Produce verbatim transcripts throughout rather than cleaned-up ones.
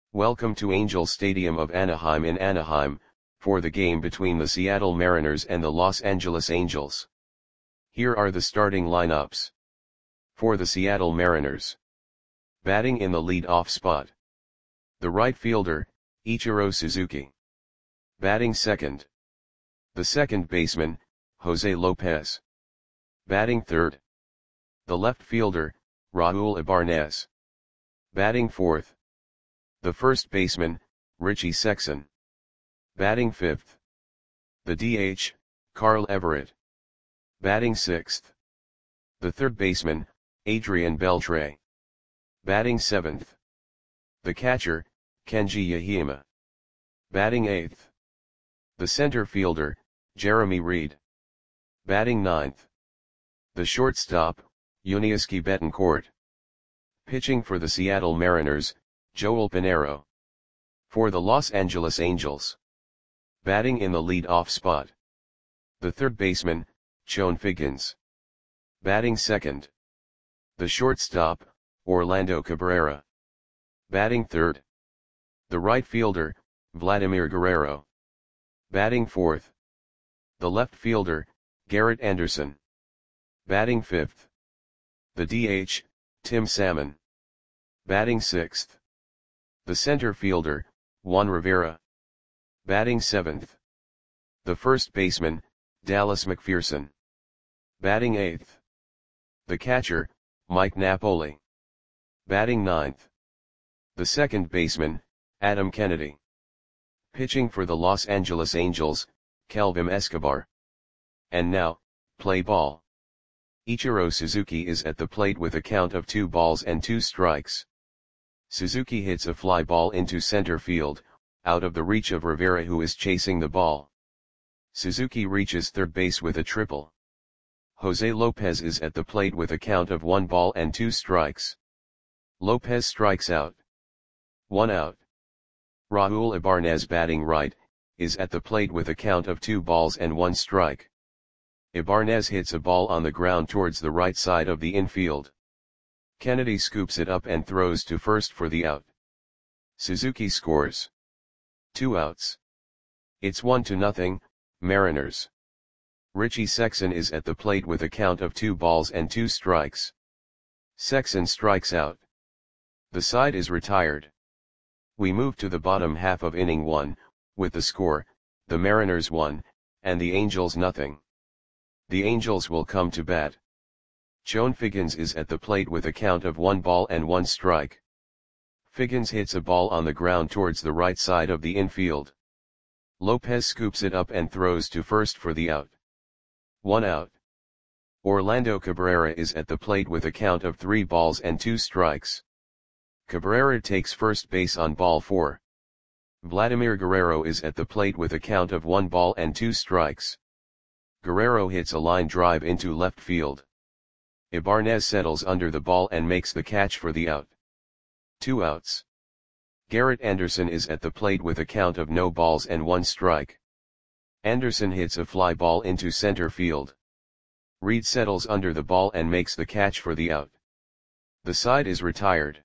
Welcome to Angel Stadium of Anaheim in Anaheim, for the game between the Seattle Mariners and the Los Angeles Angels. Here are the starting lineups. For the Seattle Mariners. Batting in the lead-off spot. The right fielder, Ichiro Suzuki. Batting second. The second baseman, Jose Lopez. Batting third. The left fielder, Raul Ibanez. Batting fourth. The first baseman, Richie Sexson. Batting fifth. The D H, Carl Everett. Batting sixth. The third baseman, Adrian Beltre. Batting seventh. The catcher, Kenji Yahima. Batting eighth. The center fielder, Jeremy Reed. Batting ninth. The shortstop, Yuniesky Betancourt. Pitching for the Seattle Mariners, Joel Pinheiro. For the Los Angeles Angels. Batting in the lead-off spot. The third baseman, Chone Figgins. Batting second. The shortstop, Orlando Cabrera. Batting third. The right fielder, Vladimir Guerrero. Batting fourth. The left fielder, Garrett Anderson. Batting fifth. The D H, Tim Salmon. Batting sixth. The center fielder, Juan Rivera. Batting seventh. The first baseman, Dallas McPherson. Batting eighth. The catcher, Mike Napoli. Batting ninth. The second baseman, Adam Kennedy. Pitching for the Los Angeles Angels, Kelvin Escobar. And now, play ball. Ichiro Suzuki is at the plate with a count of two balls and two strikes. Suzuki hits a fly ball into center field, out of the reach of Rivera who is chasing the ball. Suzuki reaches third base with a triple. Jose Lopez is at the plate with a count of one ball and two strikes. Lopez strikes out. One out. Raul Ibanez, batting right, is at the plate with a count of two balls and one strike. Ibanez hits a ball on the ground towards the right side of the infield. Kennedy scoops it up and throws to first for the out. Suzuki scores. Two outs. It's one to nothing, Mariners. Richie Sexson is at the plate with a count of two balls and two strikes. Sexson strikes out. The side is retired. We move to the bottom half of inning one, with the score, the Mariners one, and the Angels nothing. The Angels will come to bat. Chone Figgins is at the plate with a count of one ball and one strike. Figgins hits a ball on the ground towards the right side of the infield. Lopez scoops it up and throws to first for the out. One out. Orlando Cabrera is at the plate with a count of three balls and two strikes. Cabrera takes first base on ball four. Vladimir Guerrero is at the plate with a count of one ball and two strikes. Guerrero hits a line drive into left field. Ibanez settles under the ball and makes the catch for the out. Two outs. Garrett Anderson is at the plate with a count of no balls and one strike. Anderson hits a fly ball into center field. Reed settles under the ball and makes the catch for the out. The side is retired.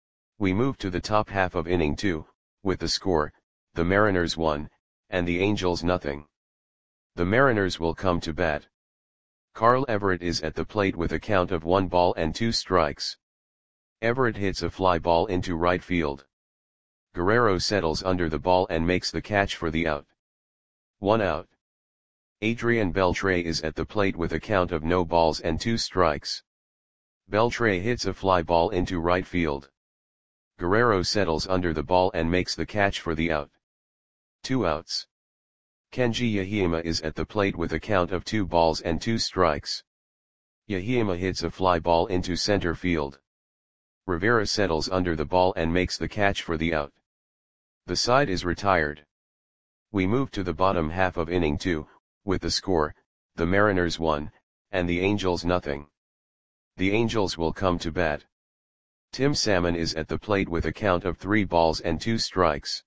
We move to the top half of inning two, with the score, the Mariners one, and the Angels nothing. The Mariners will come to bat. Carl Everett is at the plate with a count of one ball and two strikes. Everett hits a fly ball into right field. Guerrero settles under the ball and makes the catch for the out. One out. Adrian Beltre is at the plate with a count of no balls and two strikes. Beltre hits a fly ball into right field. Guerrero settles under the ball and makes the catch for the out. Two outs. Kenji Yahima is at the plate with a count of two balls and two strikes. Yahima hits a fly ball into center field. Rivera settles under the ball and makes the catch for the out. The side is retired. We move to the bottom half of inning two, with the score, the Mariners one, and the Angels nothing. The Angels will come to bat. Tim Salmon is at the plate with a count of three balls and two strikes.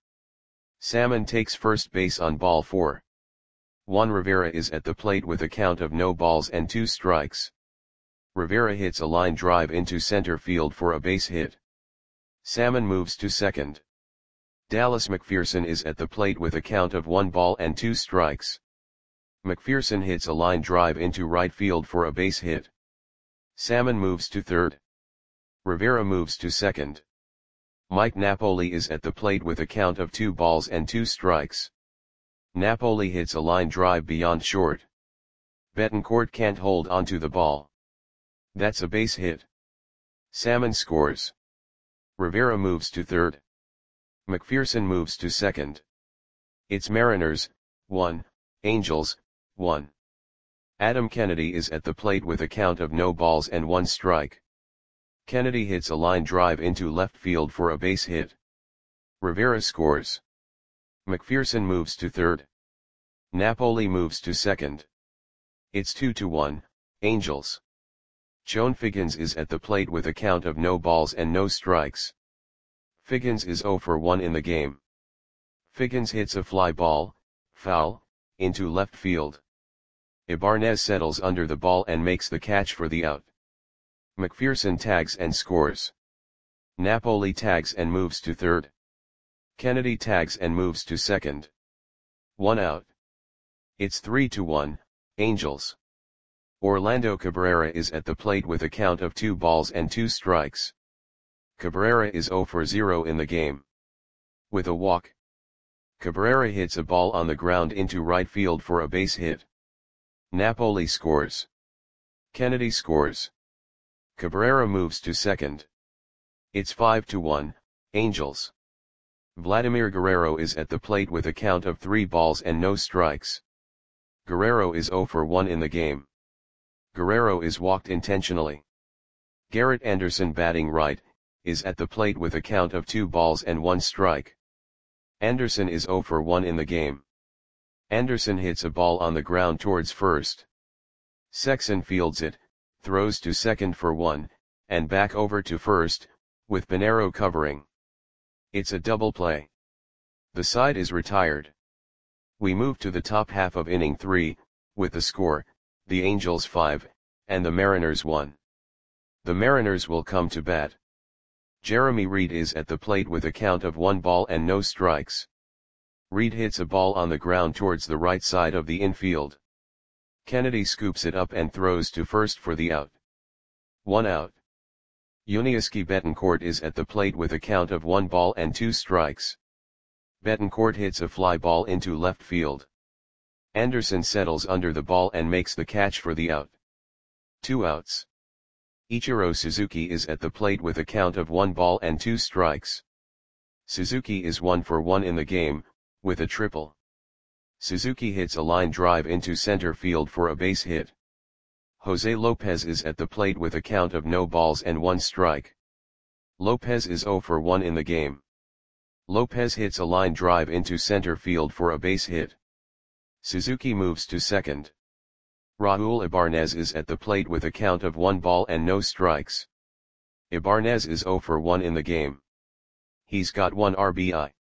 Salmon takes first base on ball four. Juan Rivera is at the plate with a count of no balls and two strikes. Rivera hits a line drive into center field for a base hit. Salmon moves to second. Dallas McPherson is at the plate with a count of one ball and two strikes. McPherson hits a line drive into right field for a base hit. Salmon moves to third. Rivera moves to second. Mike Napoli is at the plate with a count of two balls and two strikes. Napoli hits a line drive beyond short. Betancourt can't hold onto the ball. That's a base hit. Salmon scores. Rivera moves to third. McPherson moves to second. It's Mariners, one, Angels, one. Adam Kennedy is at the plate with a count of no balls and one strike. Kennedy hits a line drive into left field for a base hit. Rivera scores. McPherson moves to third. Napoli moves to second. It's two to one, Angels. Chone Figgins is at the plate with a count of no balls and no strikes. Figgins is zero for one in the game. Figgins hits a fly ball, foul, into left field. Ibanez settles under the ball and makes the catch for the out. McPherson tags and scores. Napoli tags and moves to third. Kennedy tags and moves to second. One out. It's three to one, Angels. Orlando Cabrera is at the plate with a count of two balls and two strikes. Cabrera is zero for zero in the game. With a walk, Cabrera hits a ball on the ground into right field for a base hit. Napoli scores. Kennedy scores. Cabrera moves to second. It's five to one, Angels. Vladimir Guerrero is at the plate with a count of three balls and no strikes. Guerrero is zero for one in the game. Guerrero is walked intentionally. Garrett Anderson, batting right, is at the plate with a count of two balls and one strike. Anderson is zero for one in the game. Anderson hits a ball on the ground towards first. Sexson fields it, throws to second for one, and back over to first, with Pinero covering. It's a double play. The side is retired. We move to the top half of inning three, with the score, the Angels five, and the Mariners one. The Mariners will come to bat. Jeremy Reed is at the plate with a count of one ball and no strikes. Reed hits a ball on the ground towards the right side of the infield. Kennedy scoops it up and throws to first for the out. One out. Yuniesky Betancourt is at the plate with a count of one ball and two strikes. Betancourt hits a fly ball into left field. Anderson settles under the ball and makes the catch for the out. Two outs. Ichiro Suzuki is at the plate with a count of one ball and two strikes. Suzuki is one for one in the game, with a triple. Suzuki hits a line drive into center field for a base hit. Jose Lopez is at the plate with a count of no balls and one strike. Lopez is zero for one in the game. Lopez hits a line drive into center field for a base hit. Suzuki moves to second. Raul Ibanez is at the plate with a count of one ball and no strikes. Ibanez is zero for one in the game. He's got one R B I.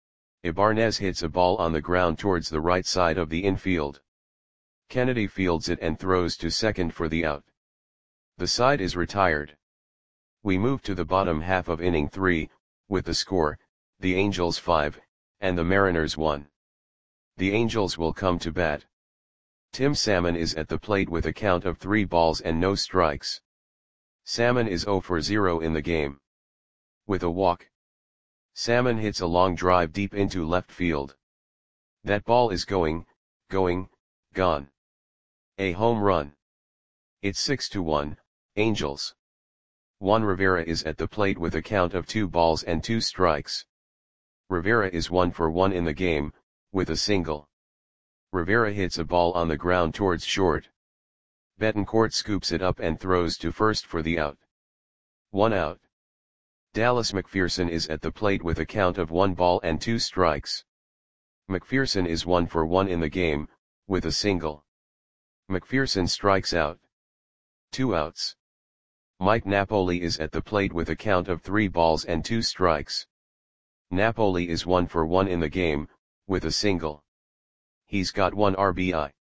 Ibanez hits a ball on the ground towards the right side of the infield. Kennedy fields it and throws to second for the out. The side is retired. We move to the bottom half of inning three, with the score, the Angels five, and the Mariners one. The Angels will come to bat. Tim Salmon is at the plate with a count of three balls and no strikes. Salmon is zero for zero in the game. With a walk, Salmon hits a long drive deep into left field. That ball is going, going, gone. A home run. It's six to one, Angels. Juan Rivera is at the plate with a count of two balls and two strikes. Rivera is one for one in the game, with a single. Rivera hits a ball on the ground towards short. Betancourt scoops it up and throws to first for the out. One out. Dallas McPherson is at the plate with a count of one ball and two strikes. McPherson is one for one in the game, with a single. McPherson strikes out. Two outs. Mike Napoli is at the plate with a count of three balls and two strikes. Napoli is one for one in the game, with a single. He's got one R B I.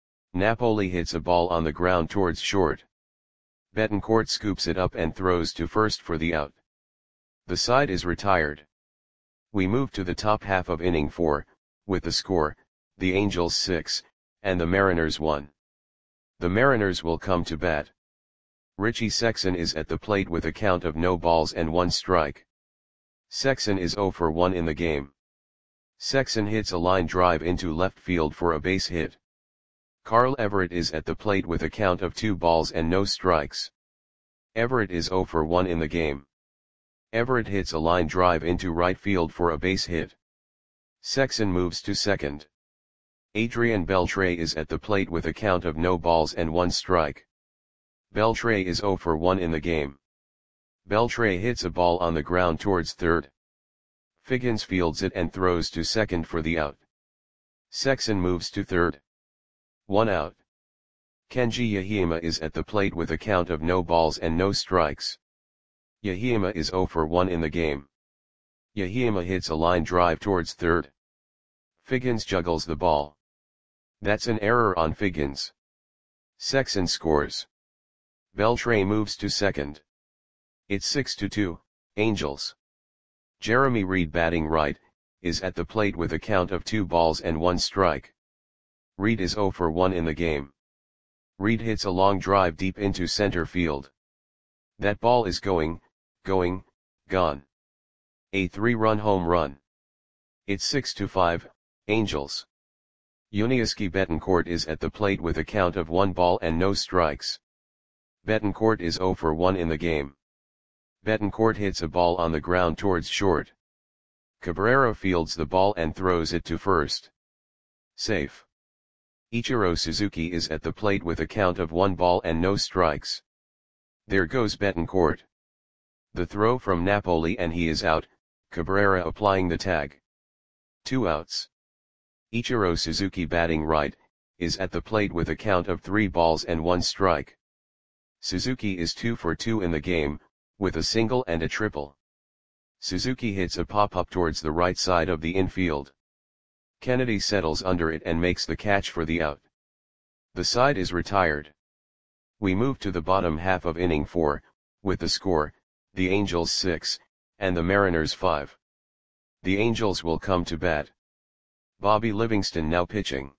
Napoli hits a ball on the ground towards short. Betancourt scoops it up and throws to first for the out. The side is retired. We move to the top half of inning four, with the score, the Angels six, and the Mariners one. The Mariners will come to bat. Richie Sexson is at the plate with a count of no balls and one strike. Sexson is oh for one in the game. Sexson hits a line drive into left field for a base hit. Carl Everett is at the plate with a count of two balls and no strikes. Everett is oh for one in the game. Everett hits a line drive into right field for a base hit. Sexson moves to second. Adrian Beltre is at the plate with a count of no balls and one strike. Beltre is oh for one in the game. Beltre hits a ball on the ground towards third. Figgins fields it and throws to second for the out. Sexson moves to third. One out. Kenji Yahima is at the plate with a count of no balls and no strikes. Yahima is oh for one in the game. Yahima hits a line drive towards third. Figgins juggles the ball. That's an error on Figgins. Sexson scores. Beltre moves to second. It's six to two, Angels. Jeremy Reed, batting right, is at the plate with a count of two balls and one strike. Reed is oh for one in the game. Reed hits a long drive deep into center field. That ball is going, going, gone. A three-run home run. It's six to five, Angels. Yuniesky Betancourt is at the plate with a count of one ball and no strikes. Betancourt is oh for one in the game. Betancourt hits a ball on the ground towards short. Cabrera fields the ball and throws it to first. Safe. Ichiro Suzuki is at the plate with a count of one ball and no strikes. There goes Betancourt. The throw from Napoli and he is out, Cabrera applying the tag. Two outs. Ichiro Suzuki, batting right, is at the plate with a count of three balls and one strike. Suzuki is two for two in the game, with a single and a triple. Suzuki hits a pop-up towards the right side of the infield. Kennedy settles under it and makes the catch for the out. The side is retired. We move to the bottom half of inning four, with the score, the Angels six, and the Mariners five. The Angels will come to bat. Bobby Livingston now pitching.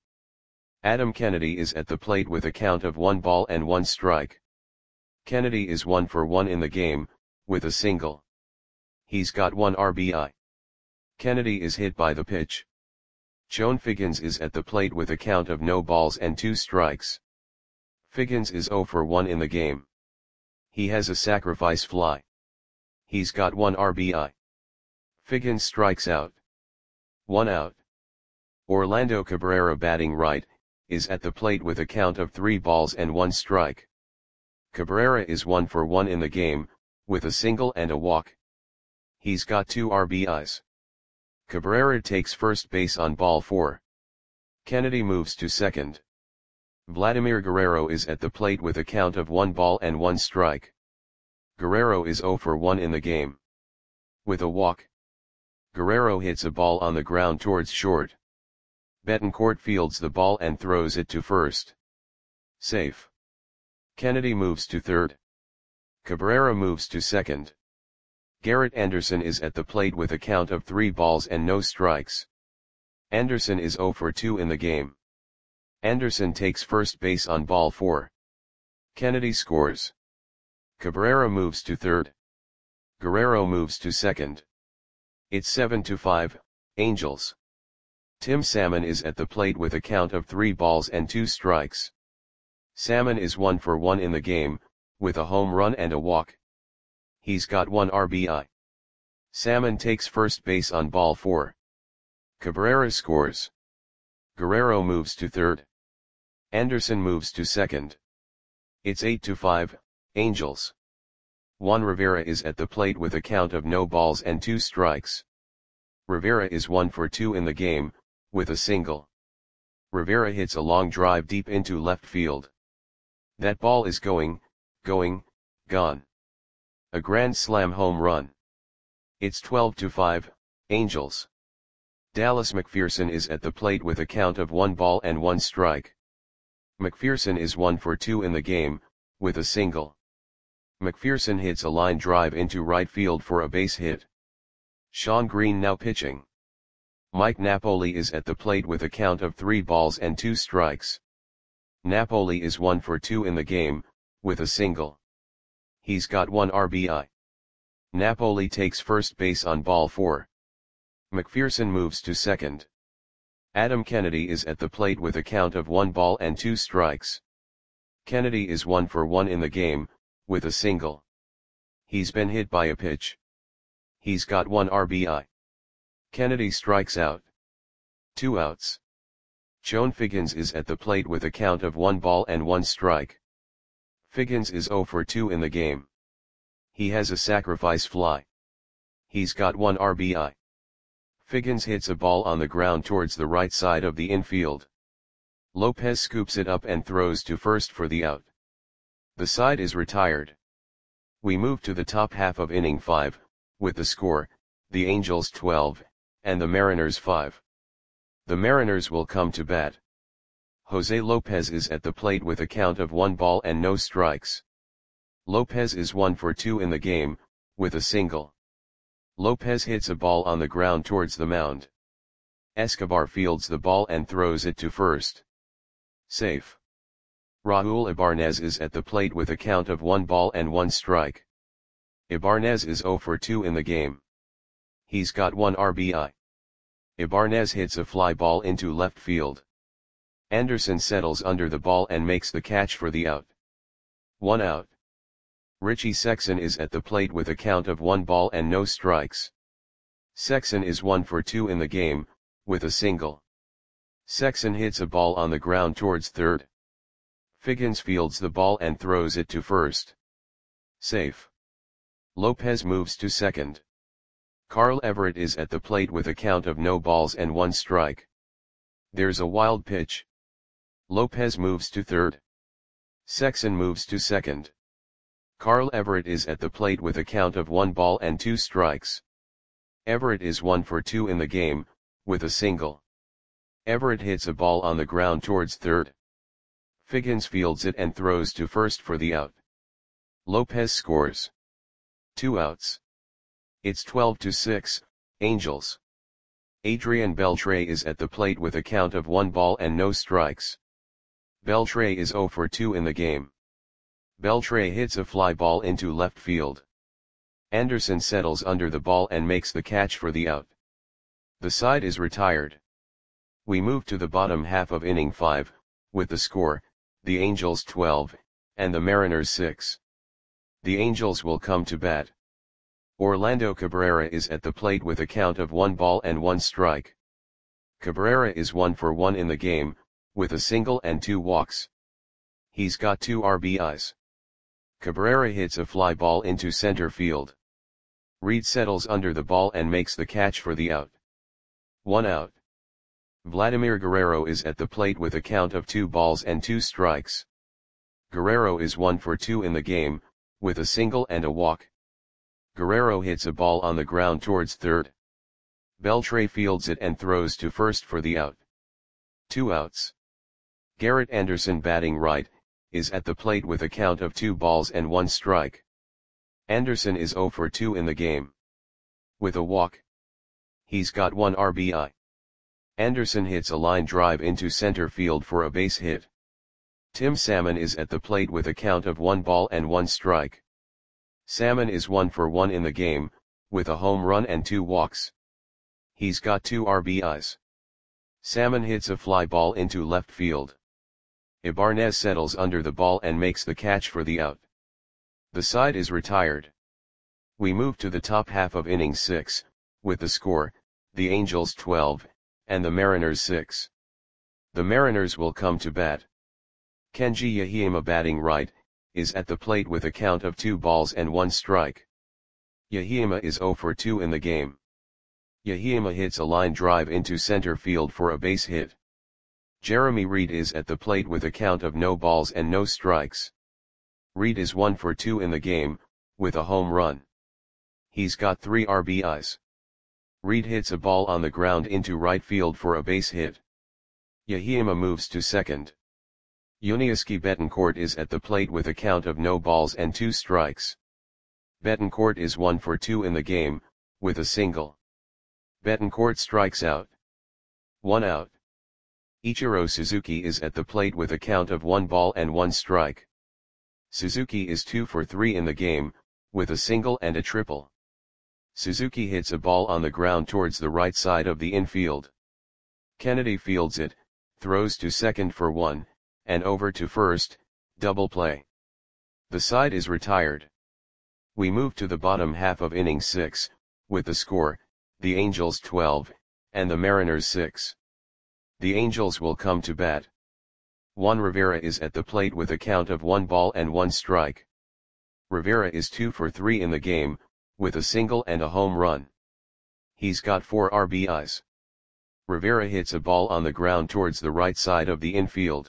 Adam Kennedy is at the plate with a count of one ball and one strike. Kennedy is one for one in the game, with a single. He's got one R B I. Kennedy is hit by the pitch. Joan Figgins is at the plate with a count of no balls and two strikes. Figgins is oh for one in the game. He has a sacrifice fly. He's got one R B I. Figgins strikes out. One out. Orlando Cabrera, batting right, is at the plate with a count of three balls and one strike. Cabrera is one for one in the game, with a single and a walk. He's got two R B Is. Cabrera takes first base on ball four. Kennedy moves to second. Vladimir Guerrero is at the plate with a count of one ball and one strike. Guerrero is oh for one in the game. With a walk. Guerrero hits a ball on the ground towards short. Betancourt fields the ball and throws it to first. Safe. Kennedy moves to third. Cabrera moves to second. Garrett Anderson is at the plate with a count of three balls and no strikes. Anderson is oh for two in the game. Anderson takes first base on ball four. Kennedy scores. Cabrera moves to third. Guerrero moves to second. It's seven to five, Angels. Tim Salmon is at the plate with a count of three balls and two strikes. Salmon is one for one in the game, with a home run and a walk. He's got one R B I. Salmon takes first base on ball four. Cabrera scores. Guerrero moves to third. Anderson moves to second. It's eight to five, Angels. Juan Rivera is at the plate with a count of no balls and two strikes. Rivera is one for two in the game, with a single. Rivera hits a long drive deep into left field. That ball is going, going, gone. A grand slam home run. It's twelve to five, Angels. Dallas McPherson is at the plate with a count of one ball and one strike. McPherson is one for two in the game, with a single. McPherson hits a line drive into right field for a base hit. Shawn Green now pitching. Mike Napoli is at the plate with a count of three balls and two strikes. Napoli is one for two in the game, with a single. He's got one R B I. Napoli takes first base on ball four. McPherson moves to second. Adam Kennedy is at the plate with a count of one ball and two strikes. Kennedy is one for one in the game, with a single. He's been hit by a pitch. He's got one R B I. Kennedy strikes out. Two outs. Joan Figgins is at the plate with a count of one ball and one strike. Figgins is zero for two in the game. He has a sacrifice fly. He's got one R B I. Figgins hits a ball on the ground towards the right side of the infield. Lopez scoops it up and throws to first for the out. The side is retired. We move to the top half of inning five, with the score, the Angels twelve, and the Mariners five. The Mariners will come to bat. Jose Lopez is at the plate with a count of one ball and no strikes. Lopez is one for two in the game, with a single. Lopez hits a ball on the ground towards the mound. Escobar fields the ball and throws it to first. Safe. Raul Ibanez is at the plate with a count of one ball and one strike. Ibanez is zero for two in the game. He's got one R B I. Ibanez hits a fly ball into left field. Anderson settles under the ball and makes the catch for the out. One out. Richie Sexson is at the plate with a count of one ball and no strikes. Sexson is one for two in the game, with a single. Sexson hits a ball on the ground towards third. Figgins fields the ball and throws it to first. Safe. Lopez moves to second. Carl Everett is at the plate with a count of no balls and one strike. There's a wild pitch. Lopez moves to third. Sexson moves to second. Carl Everett is at the plate with a count of one ball and two strikes. Everett is one for two in the game, with a single. Everett hits a ball on the ground towards third. Figgins fields it and throws to first for the out. Lopez scores. Two outs. It's twelve to six, Angels. Adrian Beltre is at the plate with a count of one ball and no strikes. Beltre is zero for two in the game. Beltre hits a fly ball into left field. Anderson settles under the ball and makes the catch for the out. The side is retired. We move to the bottom half of inning five, with the score, the Angels twelve, and the Mariners six. The Angels will come to bat. Orlando Cabrera is at the plate with a count of one ball and one strike. Cabrera is one for one in the game, with a single and two walks. He's got two R B Is. Cabrera hits a fly ball into center field. Reed settles under the ball and makes the catch for the out. One out. Vladimir Guerrero is at the plate with a count of two balls and two strikes. Guerrero is one for two in the game, with a single and a walk. Guerrero hits a ball on the ground towards third. Beltre fields it and throws to first for the out. Two outs. Garrett Anderson, batting right, is at the plate with a count of two balls and one strike. Anderson is zero for two in the game. With a walk. He's got one R B I. Anderson hits a line drive into center field for a base hit. Tim Salmon is at the plate with a count of one ball and one strike. Salmon is one for one in the game, with a home run and two walks. He's got two R B Is. Salmon hits a fly ball into left field. Ibanez settles under the ball and makes the catch for the out. The side is retired. We move to the top half of inning six, with the score, the Angels twelve, and the Mariners six. The Mariners will come to bat. Kenji Yahima, batting right, is at the plate with a count of two balls and one strike. Yahima is zero for two in the game. Yahima hits a line drive into center field for a base hit. Jeremy Reed is at the plate with a count of no balls and no strikes. Reed is one for two in the game, with a home run. He's got three R B Is. Reed hits a ball on the ground into right field for a base hit. Yahima moves to second. Yuniesky Betancourt is at the plate with a count of no balls and two strikes. Betancourt is one for two in the game, with a single. Betancourt strikes out. One out. Ichiro Suzuki is at the plate with a count of one ball and one strike. Suzuki is two for three in the game, with a single and a triple. Suzuki hits a ball on the ground towards the right side of the infield. Kennedy fields it, throws to second for one, and over to first, double play. The side is retired. We move to the bottom half of inning six, with the score, the Angels twelve, and the Mariners six. The Angels will come to bat. Juan Rivera is at the plate with a count of one ball and one strike. Rivera is two for three in the game, with a single and a home run. He's got four R B Is. Rivera hits a ball on the ground towards the right side of the infield.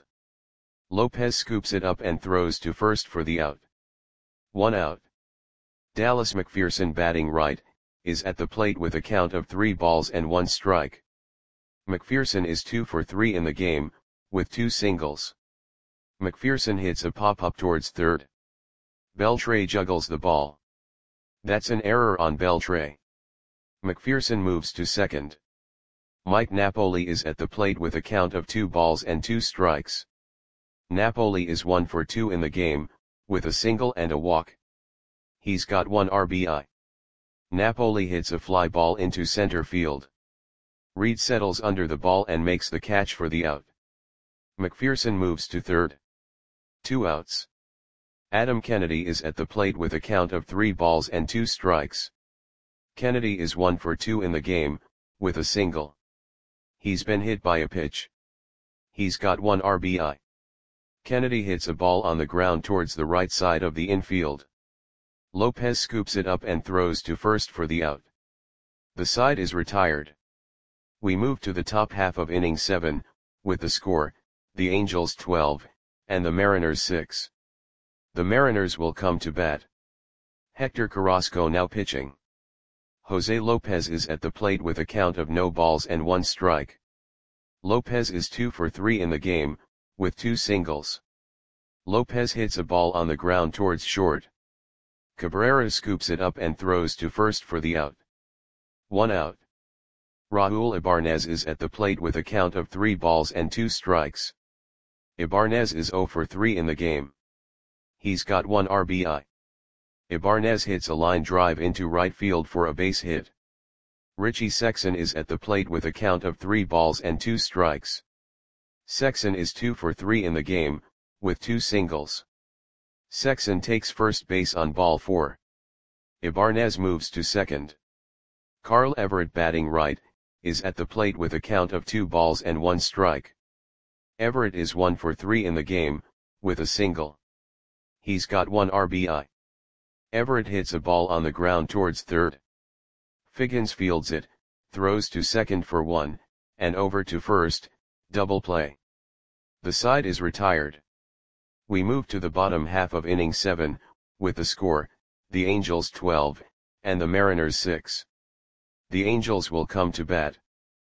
Lopez scoops it up and throws to first for the out. One out. Dallas McPherson, batting right, is at the plate with a count of three balls and one strike. McPherson is two for three in the game, with two singles. McPherson hits a pop-up towards third. Beltre juggles the ball. That's an error on Beltre. McPherson moves to second. Mike Napoli is at the plate with a count of two balls and two strikes. Napoli is one for two in the game, with a single and a walk. He's got one R B I. Napoli hits a fly ball into center field. Reed settles under the ball and makes the catch for the out. McPherson moves to third. Two outs. Adam Kennedy is at the plate with a count of three balls and two strikes. Kennedy is one for two in the game, with a single. He's been hit by a pitch. He's got one R B I. Kennedy hits a ball on the ground towards the right side of the infield. Lopez scoops it up and throws to first for the out. The side is retired. We move to the top half of inning seven, with the score, the Angels twelve, and the Mariners six. The Mariners will come to bat. Hector Carrasco now pitching. Jose Lopez is at the plate with a count of no balls and one strike. Lopez is two for three in the game, with two singles. Lopez hits a ball on the ground towards short. Cabrera scoops it up and throws to first for the out. One out. Raul Ibanez is at the plate with a count of three balls and two strikes. Ibanez is zero for three in the game. He's got one R B I. Ibanez hits a line drive into right field for a base hit. Richie Sexson is at the plate with a count of three balls and two strikes. Sexson is two for three in the game, with two singles. Sexson takes first base on ball four. Ibanez moves to second. Carl Everett, batting right, is at the plate with a count of two balls and one strike. Everett is one for three in the game, with a single. He's got one R B I. Everett hits a ball on the ground towards third. Figgins fields it, throws to second for one, and over to first, double play. The side is retired. We move to the bottom half of inning seven, with the score, the Angels twelve, and the Mariners six. The Angels will come to bat.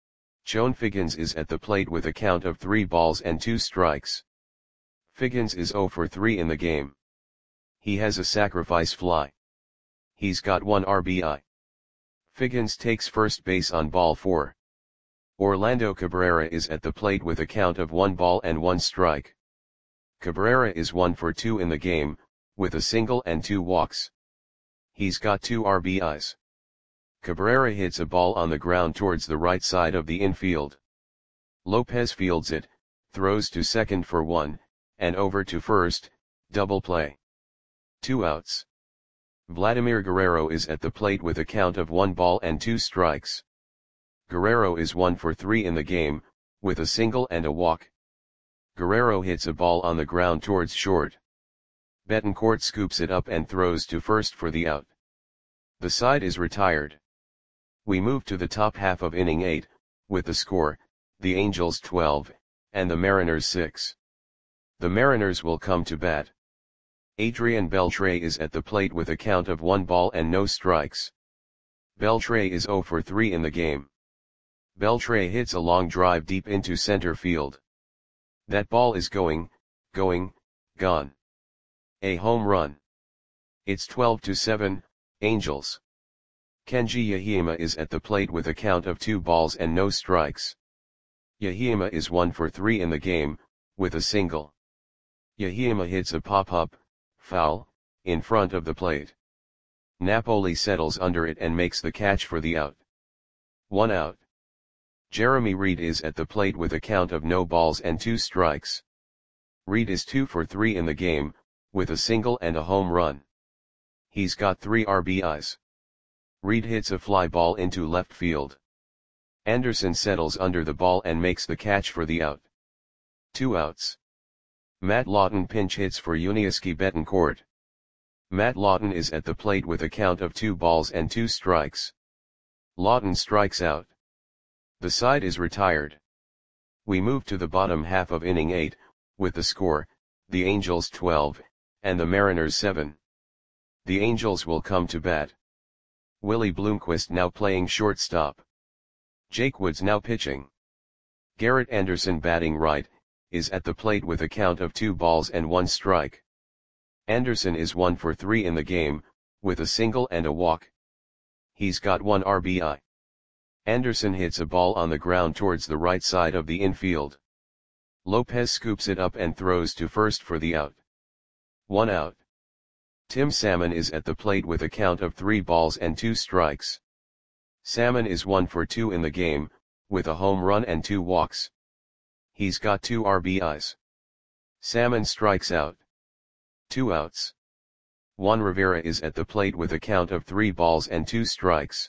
Chone Figgins is at the plate with a count of three balls and two strikes. Figgins is zero for three in the game. He has a sacrifice fly. He's got one R B I. Figgins takes first base on ball four. Orlando Cabrera is at the plate with a count of one ball and one strike. Cabrera is one for two in the game, with a single and two walks. He's got two R B Is. Cabrera hits a ball on the ground towards the right side of the infield. Lopez fields it, throws to second for one, and over to first, double play. Two outs. Vladimir Guerrero is at the plate with a count of one ball and two strikes. Guerrero is one for three in the game, with a single and a walk. Guerrero hits a ball on the ground towards short. Betancourt scoops it up and throws to first for the out. The side is retired. We move to the top half of inning eight, with the score, the Angels twelve, and the Mariners six. The Mariners will come to bat. Adrian Beltre is at the plate with a count of one ball and no strikes. Beltre is zero for three in the game. Beltre hits a long drive deep into center field. That ball is going, going, gone. A home run. It's twelve to seven, Angels. Kenji Yahima is at the plate with a count of two balls and no strikes. Yahima is one for three in the game, with a single. Yahima hits a pop-up, foul, in front of the plate. Napoli settles under it and makes the catch for the out. One out. Jeremy Reed is at the plate with a count of no balls and two strikes. Reed is two for three in the game, with a single and a home run. He's got three R B Is. Reed hits a fly ball into left field. Anderson settles under the ball and makes the catch for the out. Two outs. Matt Lawton pinch hits for Yuniesky Betancourt. Matt Lawton is at the plate with a count of two balls and two strikes. Lawton strikes out. The side is retired. We move to the bottom half of inning eight, with the score, the Angels twelve, and the Mariners seven. The Angels will come to bat. Willie Bloomquist now playing shortstop. Jake Woods now pitching. Garrett Anderson batting right, is at the plate with a count of two balls and one strike. Anderson is one for three in the game, with a single and a walk. He's got one R B I. Anderson hits a ball on the ground towards the right side of the infield. Lopez scoops it up and throws to first for the out. One out. Tim Salmon is at the plate with a count of three balls and two strikes. Salmon is one for two in the game, with a home run and two walks. He's got two R B Is. Salmon strikes out. Two outs. Juan Rivera is at the plate with a count of three balls and two strikes.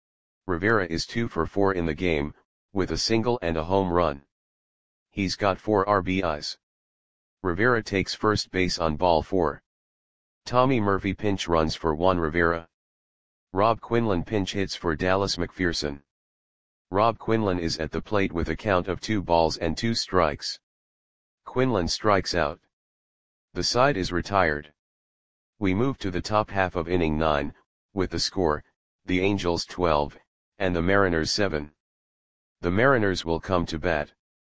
Rivera is two for four in the game, with a single and a home run. He's got four R B Is. Rivera takes first base on ball four. Tommy Murphy pinch runs for Juan Rivera. Rob Quinlan pinch hits for Dallas McPherson. Rob Quinlan is at the plate with a count of two balls and two strikes. Quinlan strikes out. The side is retired. We move to the top half of inning nine, with the score, the Angels twelve, and the Mariners seven. The Mariners will come to bat.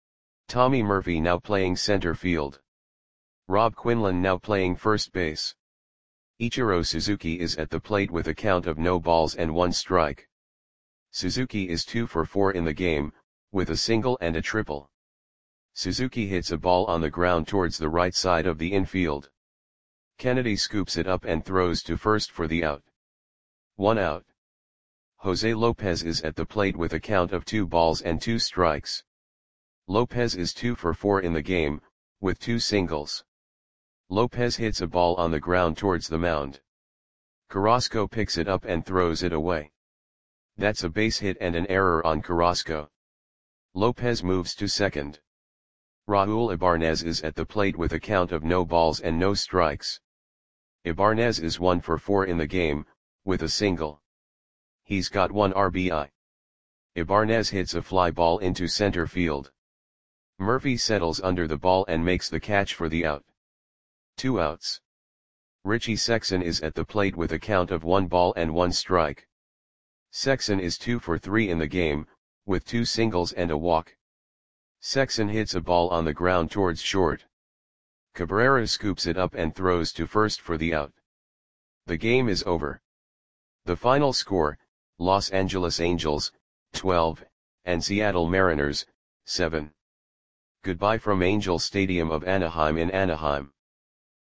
Tommy Murphy now playing center field. Rob Quinlan now playing first base. Ichiro Suzuki is at the plate with a count of no balls and one strike. Suzuki is two for four in the game, with a single and a triple. Suzuki hits a ball on the ground towards the right side of the infield. Kennedy scoops it up and throws to first for the out. One out. Jose Lopez is at the plate with a count of two balls and two strikes. Lopez is two for four in the game, with two singles. Lopez hits a ball on the ground towards the mound. Carrasco picks it up and throws it away. That's a base hit and an error on Carrasco. Lopez moves to second. Raul Ibanez is at the plate with a count of no balls and no strikes. Ibanez is one for four in the game, with a single. He's got one R B I. Ibanez hits a fly ball into center field. Murphy settles under the ball and makes the catch for the out. Two outs. Richie Sexson is at the plate with a count of one ball and one strike. Sexson is two for three in the game, with two singles and a walk. Sexson hits a ball on the ground towards short. Cabrera scoops it up and throws to first for the out. The game is over. The final score, Los Angeles Angels, twelve, and Seattle Mariners, seven. Goodbye from Angel Stadium of Anaheim in Anaheim.